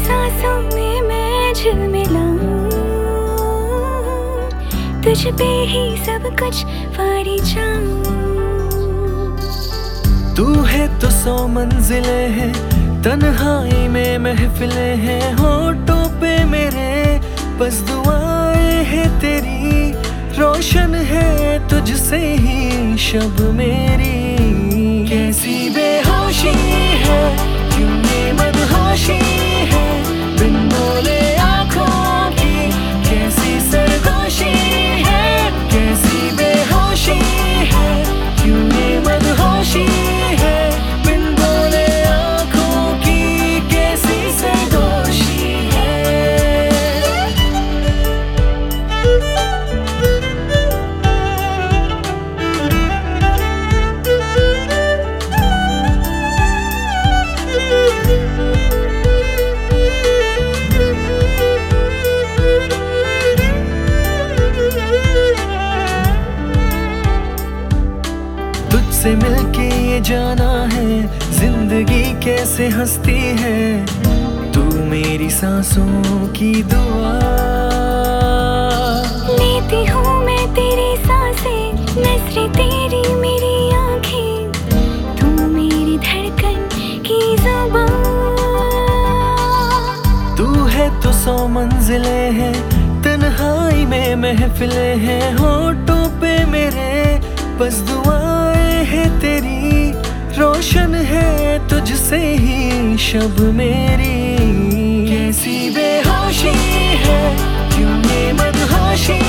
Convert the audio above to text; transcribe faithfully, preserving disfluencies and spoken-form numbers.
सांसों में मैं झिलमिलाऊं, तुझ पे ही सब कुछ वारी जाऊं। तू है तो सौ मंजिलें हैं, तन्हाई में महफिलें हैं, होठों पे मेरे बस दुआएं हैं तेरी, रोशन है तुझसे ही शब मेरी। कैसी बेहोशी है, क्यों ये मदहोशी है, बिन बोले आँखों की कैसी सरगोशी है। कैसी बेहोशी है, क्यों ये मदहोशी है, बिन बोले आँखों की कैसी सरगोशी है। तुझसे मिलके ये जाना है जिंदगी कैसे हंसती है, तू मेरी सांसों की दुआ। लेती हूँ मैं तेरी सांसें, नजरें तेरी मेरी आँखें, तू मेरी धड़कन की जुबान। तू है तो सौ मंजिलें हैं, तन्हाई में महफिलें हैं, होठों पे मेरे बस दुआएं हैं तेरी, रोशन है तुझसे ही शब मेरी। कैसी बेहोशी है, क्यों ये मदहोशी